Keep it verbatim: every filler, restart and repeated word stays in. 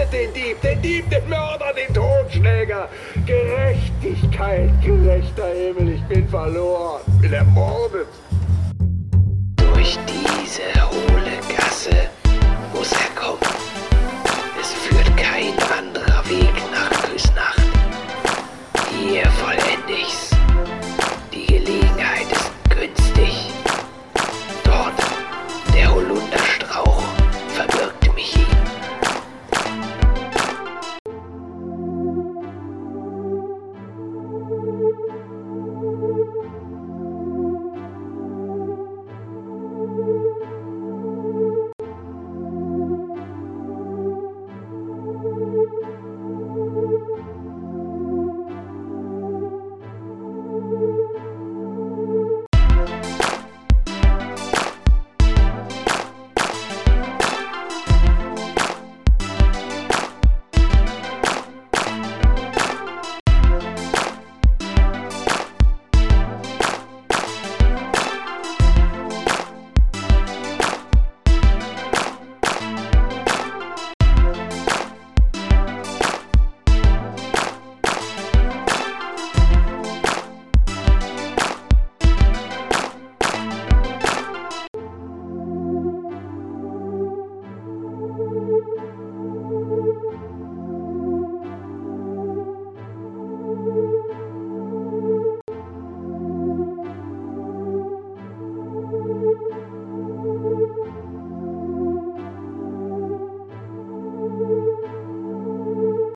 Findet den Dieb, den Dieb, den Mörder, den Totschläger. Gerechtigkeit, gerechter Himmel, ich bin verloren, bin ermordet. Durch diese hohle Gasse